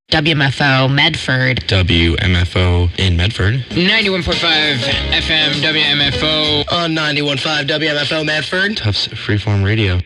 WMFO Medford. WMFO in Medford. 91.5 FM WMFO. On 91.5 WMFO Medford. Tufts Freeform Radio.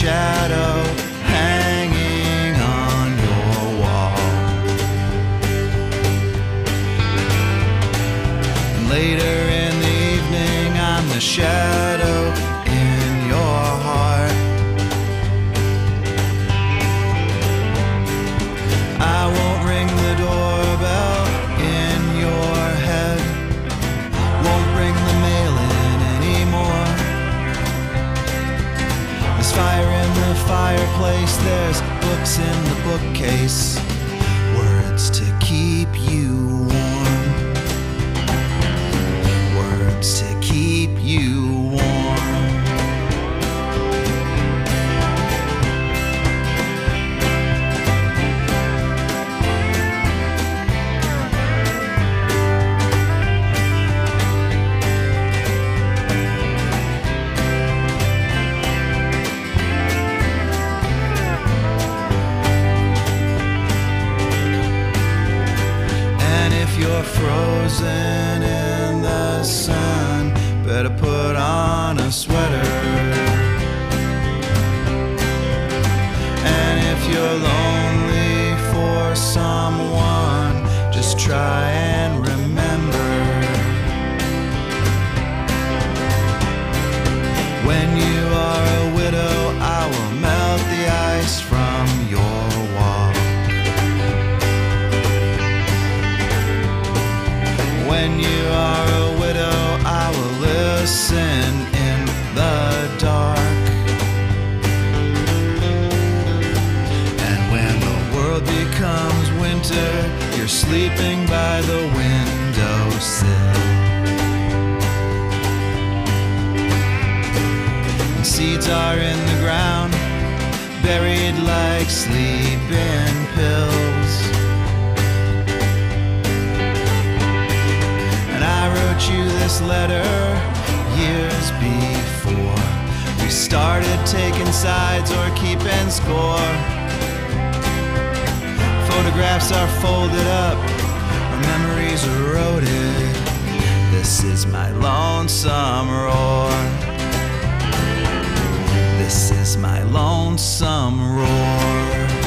shadow hanging on your wall. And later in the evening, I'm the shadow in your heart. I won't ring the doorbell in your head, won't bring the mail in anymore. There's fire in the fireplace, there's books in the bookcase, words to keep you warm, words to keep you warm. You're frozen in the sun, better put on a sweater. And if you're lonely for someone, just try and remember, when you are a widow, I will melt the ice from your wall. When you are a widow, I will listen in the dark. And when the world becomes winter, you're sleeping by the windowsill. And seeds are in the ground, buried like sleeping pills. I wrote you this letter years before we started taking sides or keeping score. Photographs are folded up, our memories eroded. This is my lonesome roar. This is my lonesome roar.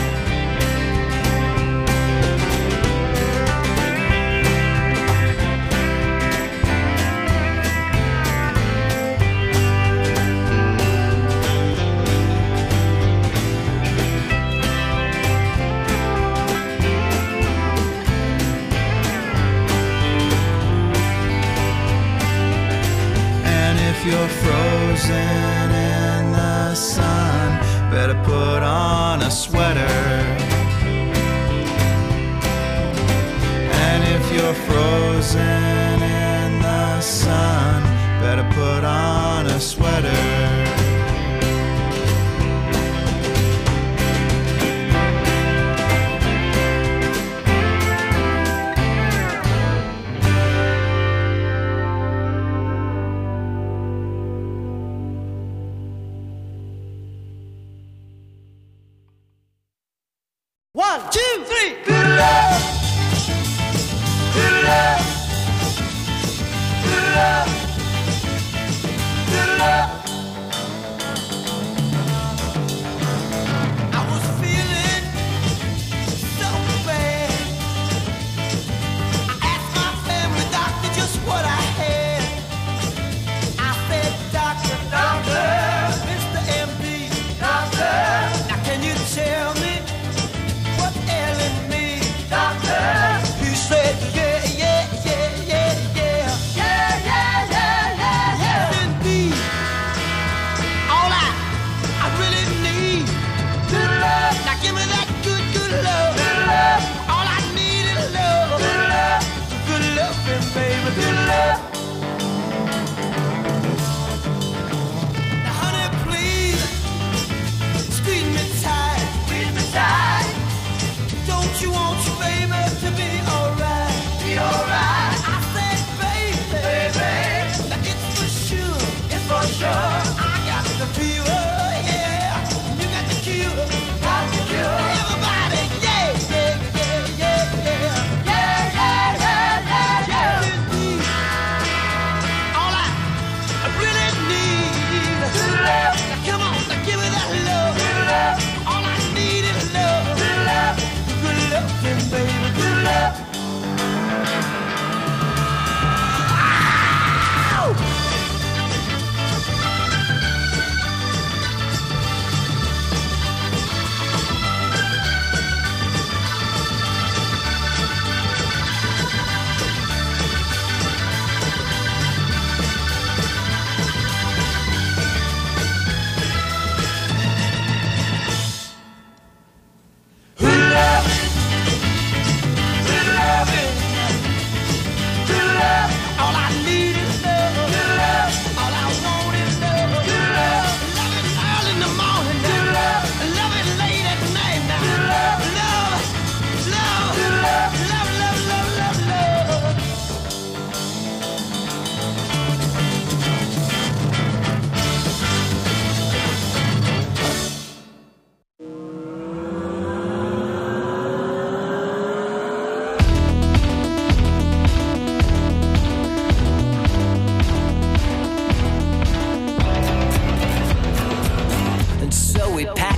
You're frozen in the sun, better put on a sweater. And if you're frozen in the sun, better put on a sweater. One, two, three. Fiddle-up, fiddle-up,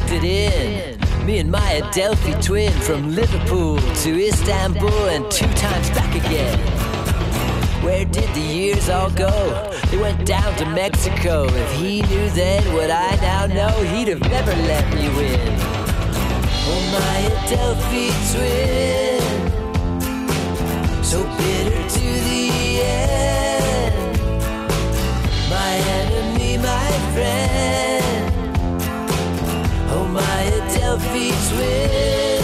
packed it in. Me and my Adelphi twin from Liverpool to Istanbul and 2 times back again. Where did the years all go? They went down to Mexico. If he knew then what I now know, he'd have never let me win. Oh, my Adelphi twin, so bitter to the end. My enemy, my friend. Oh, my Adelphi twin.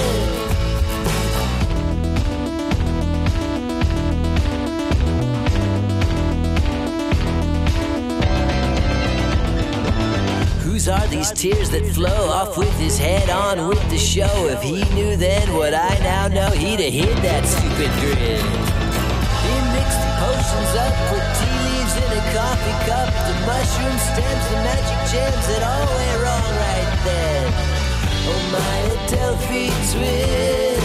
Whose are these tears that flow off with his head on with the show? If he knew then what I now know, he'd have hid that stupid grin. He mixed the potions up, put tea leaves in a coffee cup, the mushroom stems, the magic gems that all went wrong right then. Oh, my Adelphi twin,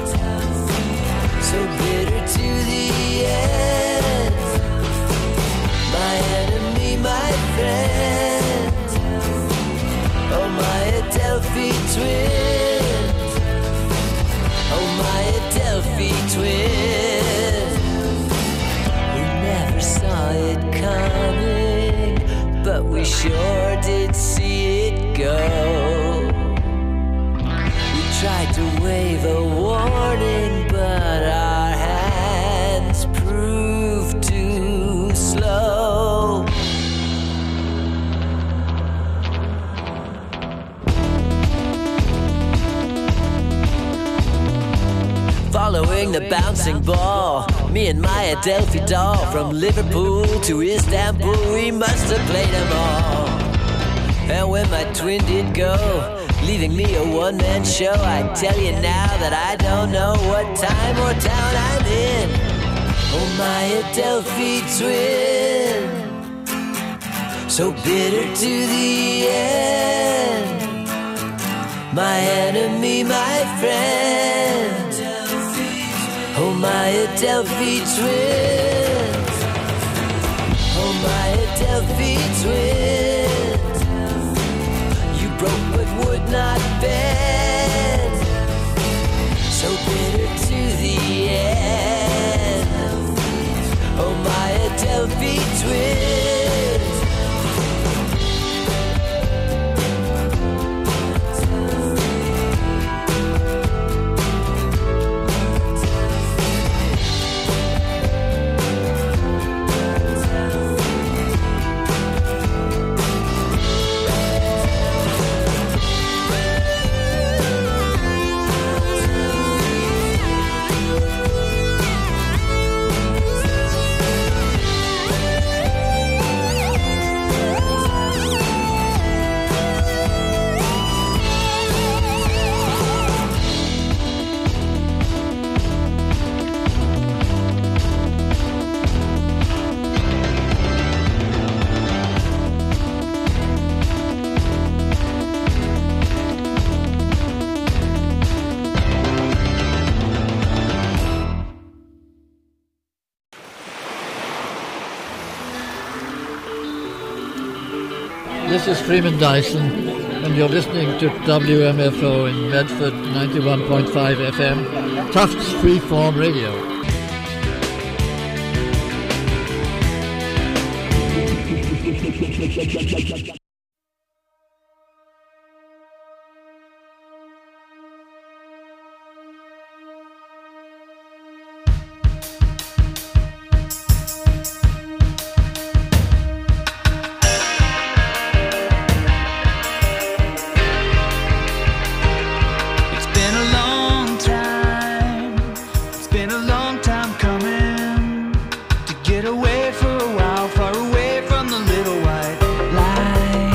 so bitter to the end. My enemy, my friend. Oh, my Adelphi twin. Oh, my Adelphi twin. We never saw it coming, but we sure did see it go. We tried to wave a warning, but our hands proved too slow. Following the bouncing ball, me and my Adelphi doll, from Liverpool to Istanbul, we must have played them all. And when my twin did go, leaving me a one-man show, I tell you now that I don't know what time or town I'm in. Oh, my Adelphi twin, so bitter to the end. My enemy, my friend. Oh, my Adelphi twins. Oh, my Adelphi twins. You broke but would not bend. So bitter to the end. Oh, my Adelphi twins. This is Freeman Dyson, and you're listening to WMFO in Medford, 91.5 FM, Tufts Freeform Radio. Get away for a while, far away from the little white light.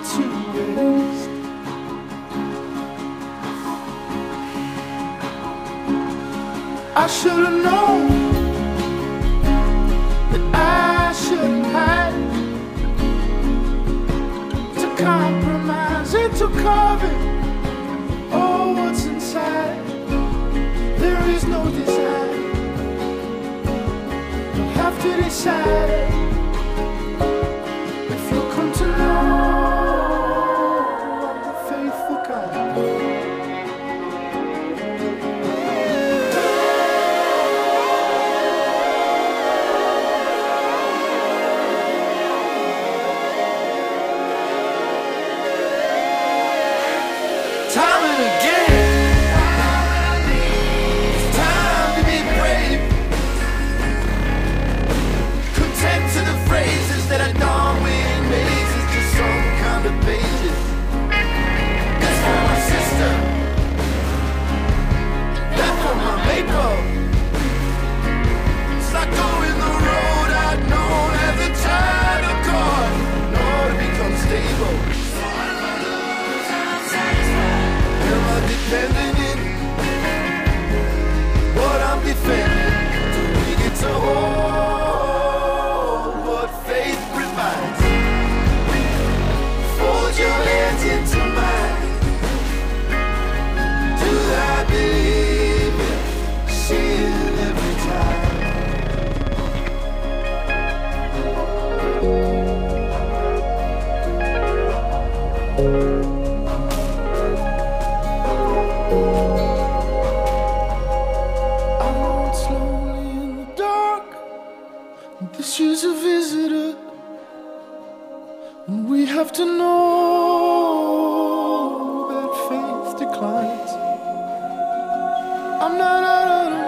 to waste. I should have known that I shouldn't hide, to compromise and to cover all what's inside. There is no desire. You'll have to decide if you'll come to know the faithful kind. Time and again, it's time to be brave. Content to the phrases that I dawn with mazes to some kind of pages. That's for my sister, that for my maple. It's like going the road I'd known as a child of God, nor to become stable. Defending it, what I'm defending. Do we get to hold what faith provides? Fold your hands into mine. Do I believe it? See it every time. This is a visitor, and we have to know that faith declines. I'm not out of the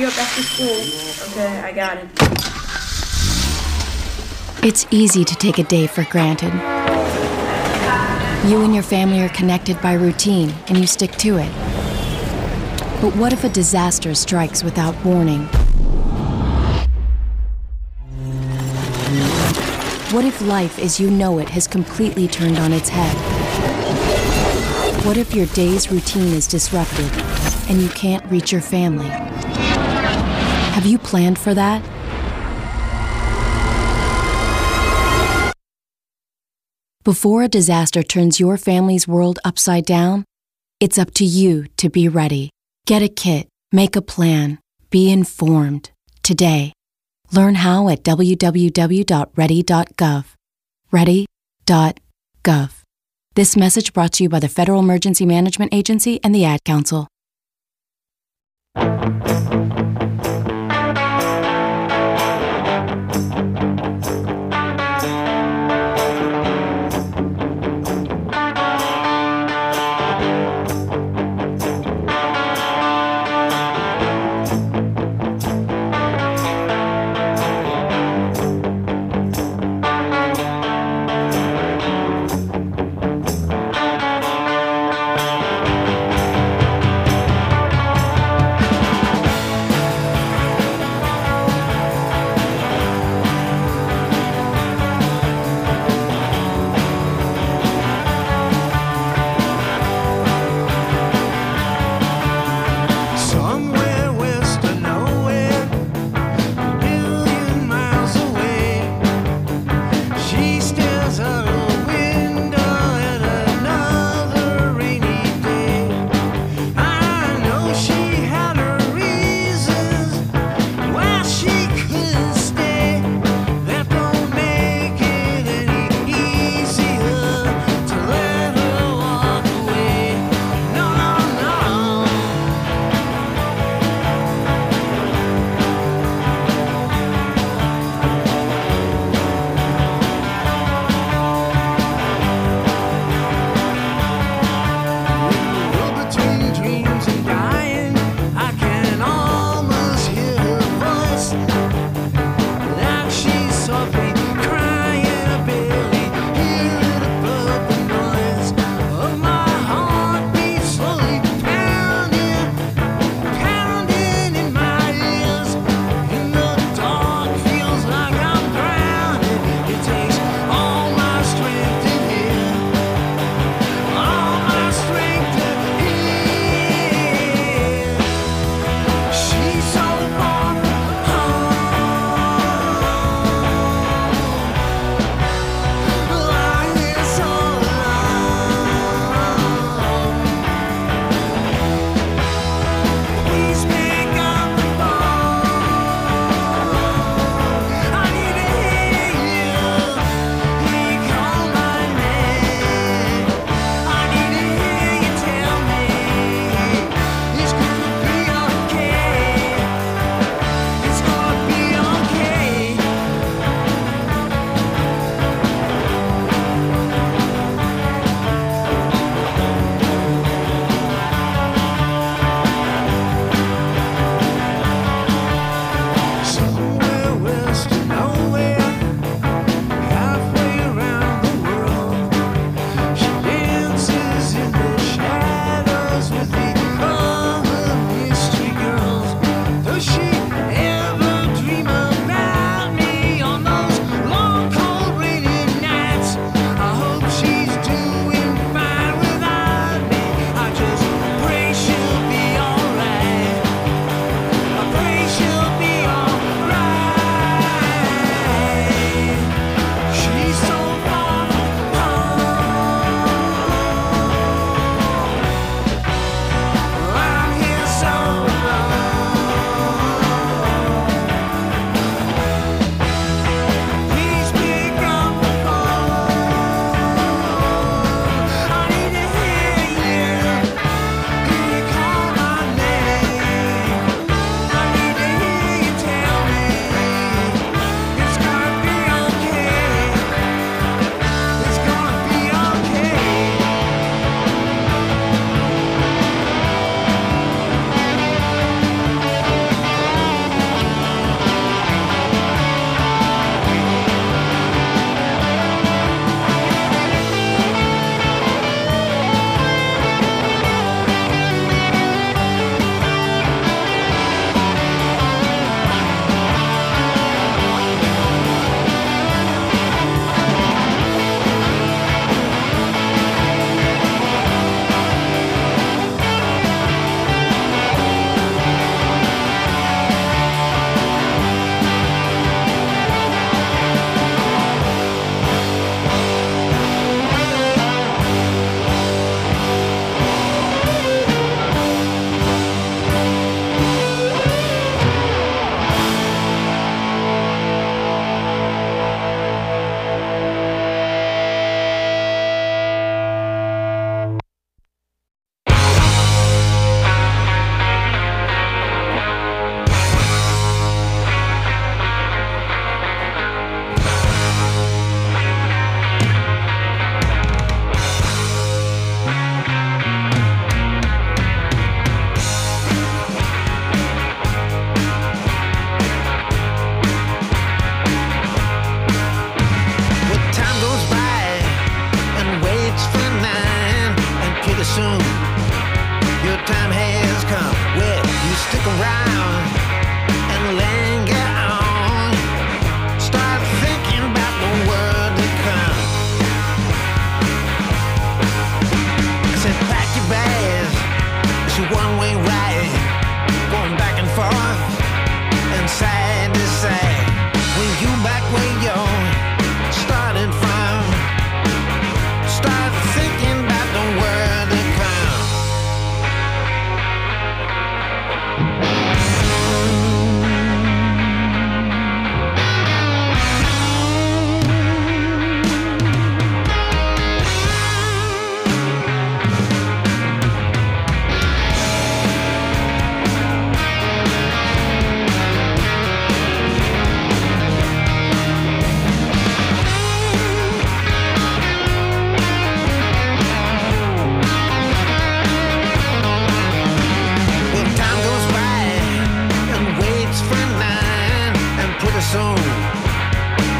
you up after school. Okay, I got it. It's easy to take a day for granted. You and your family are connected by routine, and you stick to it. But what if a disaster strikes without warning? What if life as you know it has completely turned on its head? What if your day's routine is disrupted and you can't reach your family? Have you planned for that? Before a disaster turns your family's world upside down, it's up to you to be ready. Get a kit, make a plan, be informed. Today. Learn how at www.ready.gov. Ready.gov. This message brought to you by the Federal Emergency Management Agency and the Ad Council.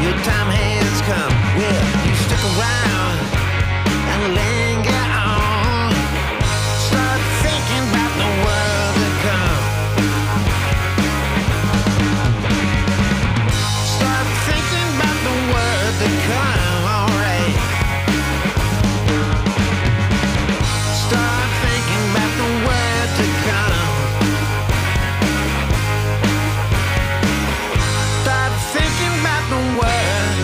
your time has come. Well, you stick around and linger on. Start thinking about the world to come. Start thinking about the world to come, alright. Start thinking about the world to come. Start thinking about the world.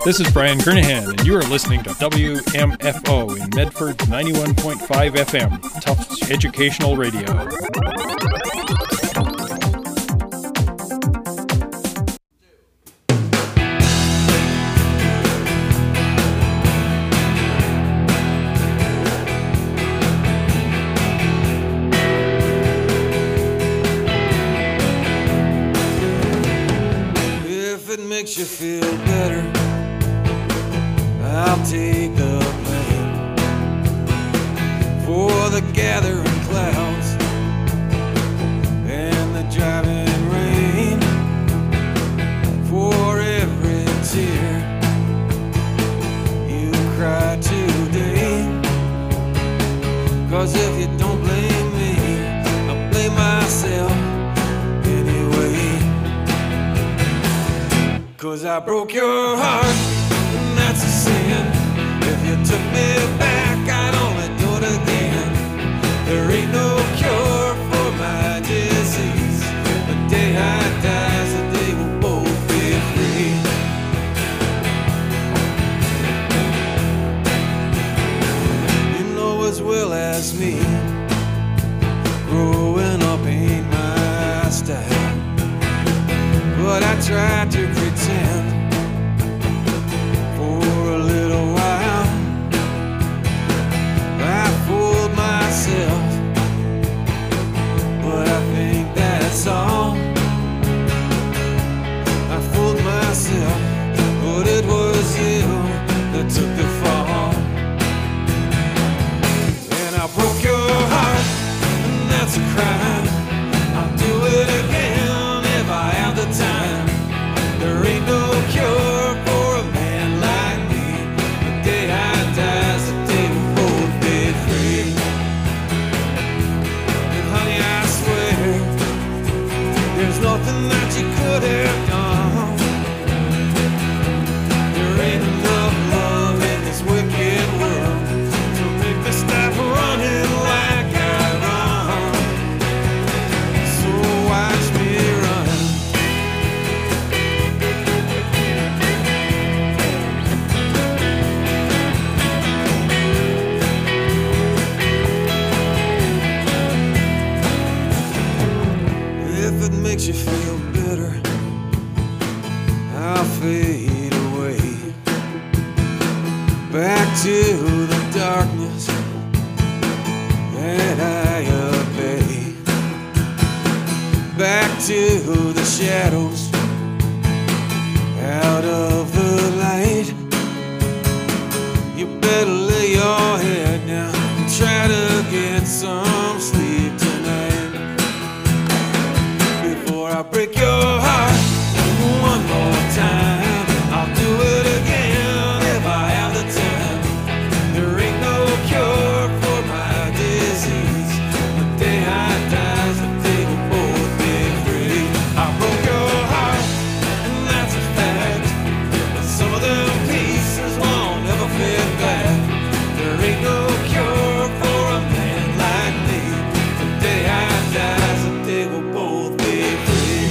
This is Brian Kernahan, and you are listening to WMFO in Medford 91.5 FM, Tufts Educational Radio. If it makes you feel better, I'll take the blame for the gathering clouds and the driving rain, for every tear you cry today. 'Cause if you don't blame me, I'll blame myself anyway. 'Cause I broke your heart, and that's a sin. If you took me back, I'd only do it again. There ain't no cure for my disease. The day I die is the day we'll both be free. You know as well as me, growing up ain't my style. But I tried to pretend for a little while. I fooled myself, but I think that's all. I fooled myself, but it was you that took the fall. And I broke your heart, and that's a crime. I'll do it again if I have the time. There ain't no cure for a man like me. The day I die is the day we'll both be free. And honey, I swear, there's nothing that you could have done. There ain't enough love in this wicked world to make me stop running like I run. So watch me run. If it makes you feel better, I'll fade away back to the darkness that I obey, back to the shadows, out of the light. You better lay your head down and try to get some sleep tonight. Before I break your heart one more time, I'll do it again if I have the time. There ain't no cure for my disease. The day I die is the day we'll both be free. I broke your heart, and that's a fact. But some of them pieces won't ever fit back. There ain't no cure for a man like me. The day I die is the day we'll both be free.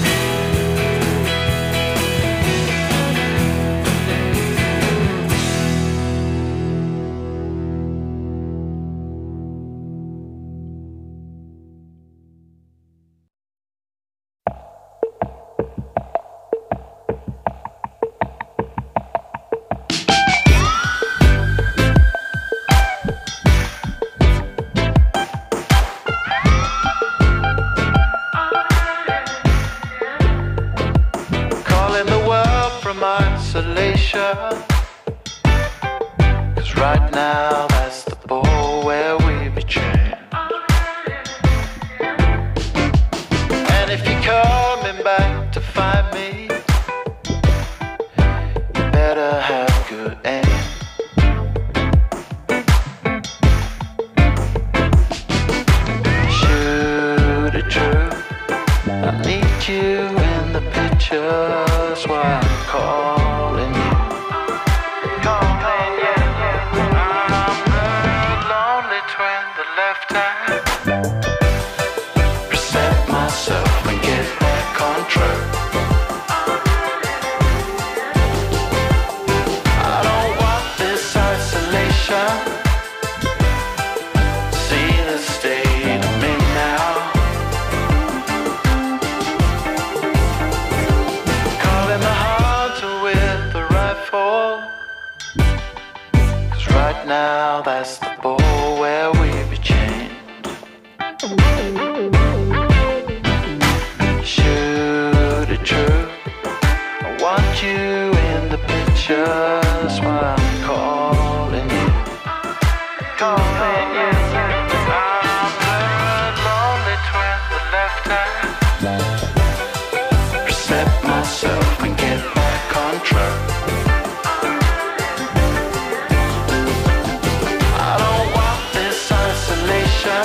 Calling the world from isolation, 'cause right now that's the ball where we be trained. And if you're coming back to find me, you better have good aim. Shoot it true, I need you in the pictures while I'm calling you. Calling you. I'm the lonely twin that left time. Reset myself and get back on track. isolation.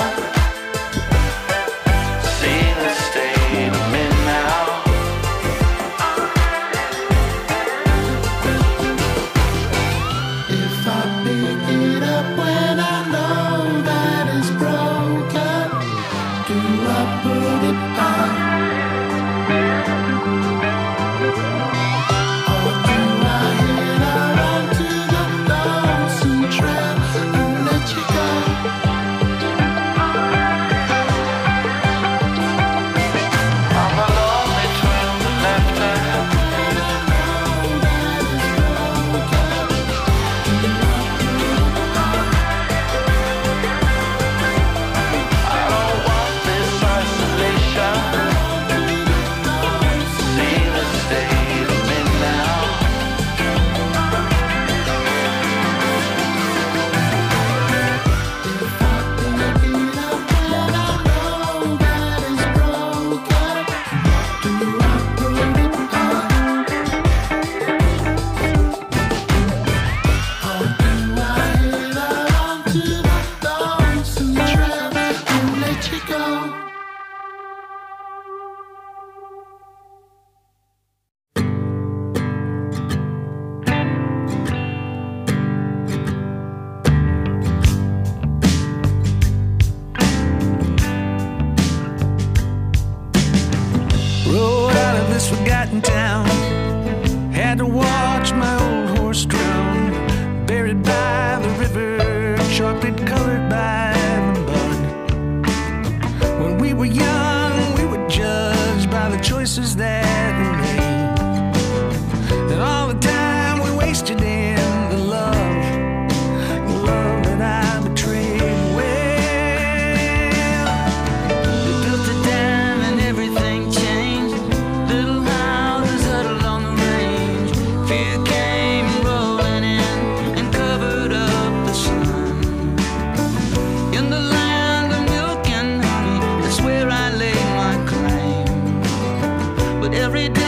See the state I'm in now. If I pick it up when I know that it's broken, do I put it on? Or do I hit out onto the lonesome trail and let you go? I'm alone between the left and I don't want this isolation. See the state I'm in now. Rode out of this forgotten town. Had to watch my old horse drown. Buried by the river, chocolate colored by the bud. When we were young, we were judged by the choices that we made. And all the time we wasted in the love that I betrayed. Well, we built a dam and everything changed. Little houses huddled on the range. Fear came rolling in and covered up the sun. In the land of milk and honey, that's where I laid my claim. But every day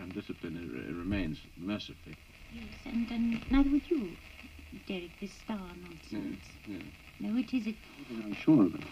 undisciplined it remains, mercifully. Yes, and neither would you, Derek, this star nonsense. Yes. No, it isn't. I'm sure of it.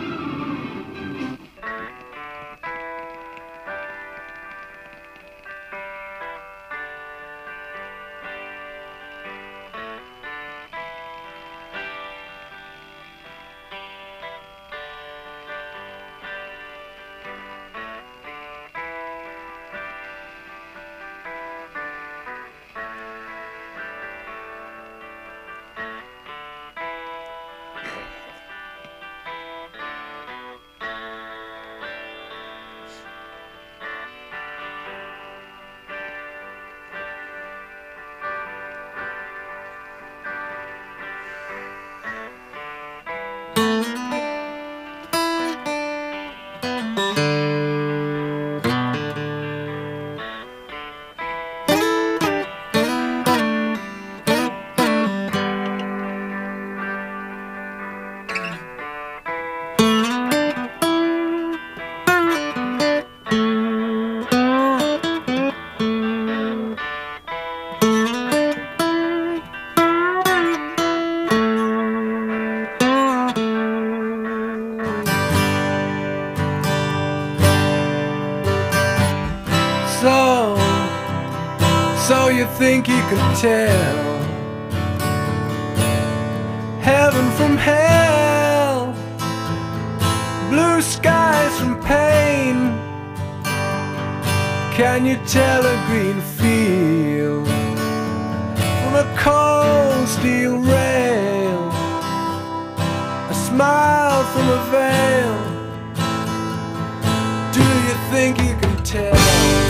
So you think you can tell heaven from hell, blue skies from pain? Can you tell a green field from a cold steel rail, a smile from a veil? Do you think you can tell